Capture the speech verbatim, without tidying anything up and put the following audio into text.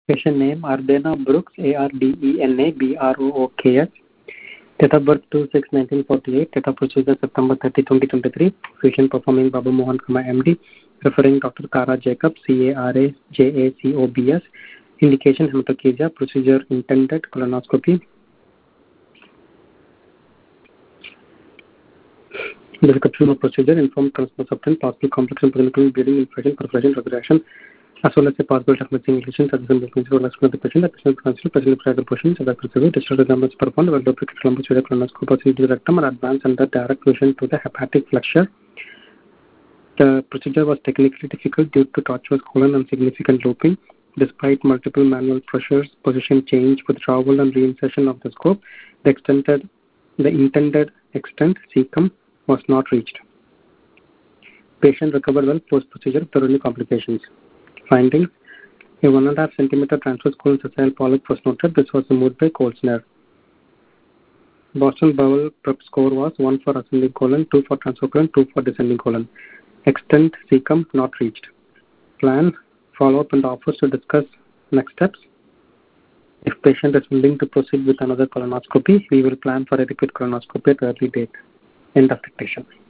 Patient name Ardena Brooks, A R D E N A B R O O K S. Date of birth two six nineteen forty-eight. Date of procedure September thirtieth twenty twenty-three. Patient performing Babu Mohan Kama M D. Referring Doctor Kara Jacob, C A R A J A C O B S. Indication hematochezia. Procedure intended colonoscopy. Description of procedure: informed transfer substance, possible complex and clinical bleeding, infection, perforation, regression, as well as a possible technical lesions such as the of the patient, the patient considered patient prior portions of the procedure, digital numbers performed, well duplicated numbers with a colonoscope into the rectum and advance under direct vision to the hepatic flexure. The procedure was technically difficult due to tortuous colon and significant looping. Despite multiple manual pressures, position change, withdrawal, and reinsertion of the scope, the extended, the intended extent cecum was not reached. Patient recovered well post-procedure without any complications. Findings: a one and a half centimeter transverse colon sessile polyp was noted. This was removed by Kolsner. Boston Bowel prep score was one for ascending colon, two for transverse colon, two for descending colon. Extent cecum not reached. Plan, follow-up, and offers to discuss next steps. If patient is willing to proceed with another colonoscopy, we will plan for a repeat colonoscopy at early date. End of dictation.